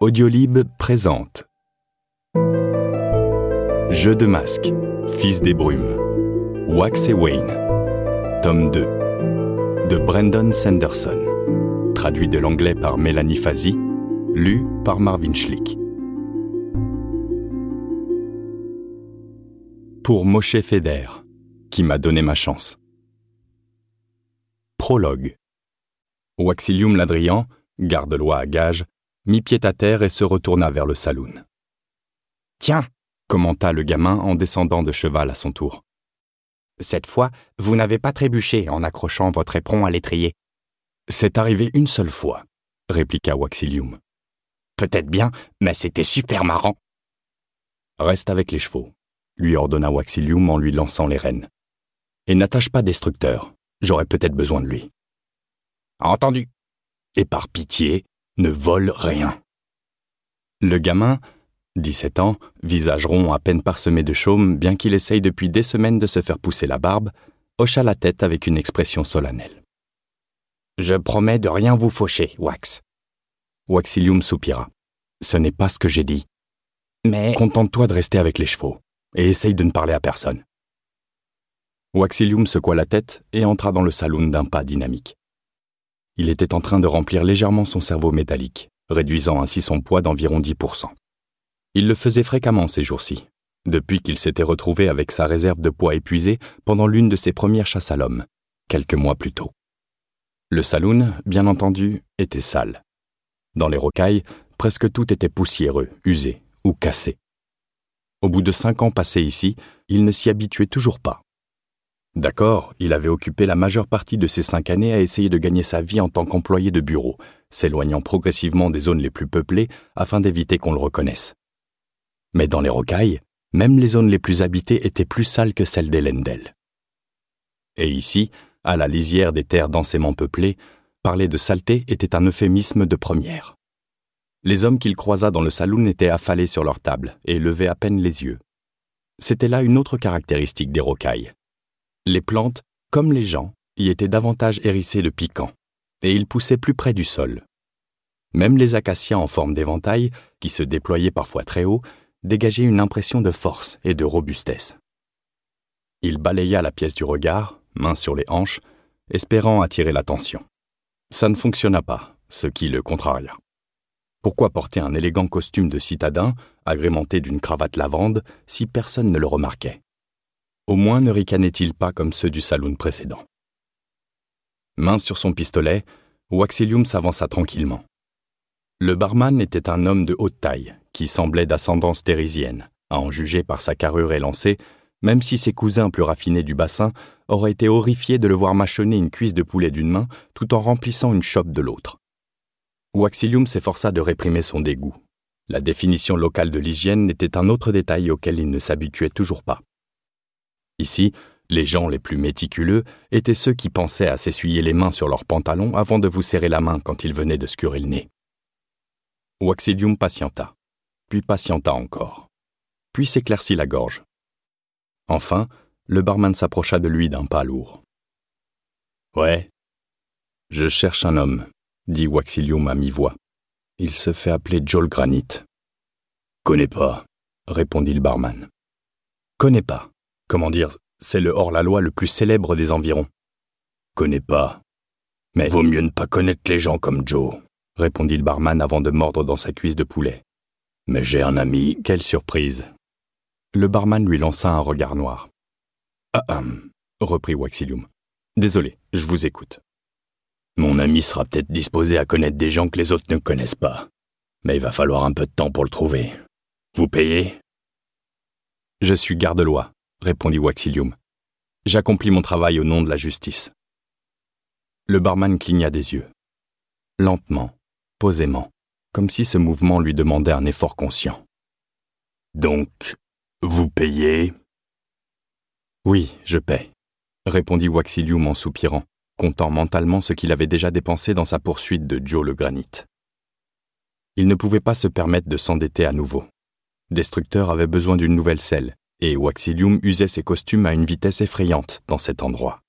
Audiolib présente Jeu de masques, Fils des brumes, Wax et Wayne, tome 2, de Brandon Sanderson, traduit de l'anglais par Mélanie Fazi, lu par Marvin Schlick. Pour Moshe Feder, qui m'a donné ma chance. Prologue. Waxilium Ladrian, garde-loi à gage, mit pied à terre et se retourna vers le saloon. « Tiens !» commenta le gamin en descendant de cheval à son tour. « Cette fois, vous n'avez pas trébuché en accrochant votre éperon à l'étrier. »« C'est arrivé une seule fois, » répliqua Waxilium. « Peut-être bien, mais c'était super marrant. »« Reste avec les chevaux, » lui ordonna Waxilium en lui lançant les rênes. « Et n'attache pas Destructeur, j'aurai peut-être besoin de lui. »« Entendu. » « Et par pitié, ne vole rien. » Le gamin, 17 ans, visage rond à peine parsemé de chaume, bien qu'il essaye depuis des semaines de se faire pousser la barbe, hocha la tête avec une expression solennelle. « Je promets de rien vous faucher, Wax. » Waxilium soupira. « Ce n'est pas ce que j'ai dit. Mais... » « Contente-toi de rester avec les chevaux, et essaye de ne parler à personne. » Waxilium secoua la tête et entra dans le saloon d'un pas dynamique. Il était en train de remplir légèrement son cerveau métallique, réduisant ainsi son poids d'environ 10%. Il le faisait fréquemment ces jours-ci, depuis qu'il s'était retrouvé avec sa réserve de poids épuisée pendant l'une de ses premières chasses à l'homme, quelques mois plus tôt. Le saloon, bien entendu, était sale. Dans les rocailles, presque tout était poussiéreux, usé ou cassé. Au bout de 5 ans passés ici, il ne s'y habituait toujours pas. D'accord, il avait occupé la majeure partie de ces 5 années à essayer de gagner sa vie en tant qu'employé de bureau, s'éloignant progressivement des zones les plus peuplées afin d'éviter qu'on le reconnaisse. Mais dans les rocailles, même les zones les plus habitées étaient plus sales que celles des Lendel. Et ici, à la lisière des terres densément peuplées, parler de saleté était un euphémisme de première. Les hommes qu'il croisa dans le saloon étaient affalés sur leur table et levaient à peine les yeux. C'était là une autre caractéristique des rocailles. Les plantes, comme les gens, y étaient davantage hérissées de piquants, et ils poussaient plus près du sol. Même les acacias en forme d'éventail, qui se déployaient parfois très haut, dégageaient une impression de force et de robustesse. Il balaya la pièce du regard, main sur les hanches, espérant attirer l'attention. Ça ne fonctionna pas, ce qui le contraria. Pourquoi porter un élégant costume de citadin, agrémenté d'une cravate lavande, si personne ne le remarquait ? Au moins ne ricanait-il pas comme ceux du saloon précédent. Main sur son pistolet, Waxilium s'avança tranquillement. Le barman était un homme de haute taille, qui semblait d'ascendance térisienne, à en juger par sa carrure élancée, même si ses cousins plus raffinés du bassin auraient été horrifiés de le voir mâchonner une cuisse de poulet d'une main tout en remplissant une chope de l'autre. Waxilium s'efforça de réprimer son dégoût. La définition locale de l'hygiène était un autre détail auquel il ne s'habituait toujours pas. Ici, les gens les plus méticuleux étaient ceux qui pensaient à s'essuyer les mains sur leurs pantalons avant de vous serrer la main quand ils venaient de se curer le nez. Waxilium patienta, puis patienta encore, puis s'éclaircit la gorge. Enfin, le barman s'approcha de lui d'un pas lourd. « Ouais, je cherche un homme, » dit Waxilium à mi-voix. « Il se fait appeler Joe le Granit. »« Connais pas, » répondit le barman. « Connais pas. Comment dire, c'est le hors-la-loi le plus célèbre des environs. »« Connais pas. Mais vaut mieux ne pas connaître les gens comme Joe, » répondit le barman avant de mordre dans sa cuisse de poulet. « Mais j'ai un ami, quelle surprise !» Le barman lui lança un regard noir. « reprit Waxilium. « Désolé, je vous écoute. »« Mon ami sera peut-être disposé à connaître des gens que les autres ne connaissent pas. Mais il va falloir un peu de temps pour le trouver. Vous payez ?»« Je suis garde-loi, » répondit Waxilium. « J'accomplis mon travail au nom de la justice. » Le barman cligna des yeux. Lentement, posément, comme si ce mouvement lui demandait un effort conscient. « Donc, vous payez ?»« Oui, je paie, » répondit Waxilium en soupirant, comptant mentalement ce qu'il avait déjà dépensé dans sa poursuite de Joe le Granit. Il ne pouvait pas se permettre de s'endetter à nouveau. Destructeur avait besoin d'une nouvelle selle, et Waxilium usait ses costumes à une vitesse effrayante dans cet endroit.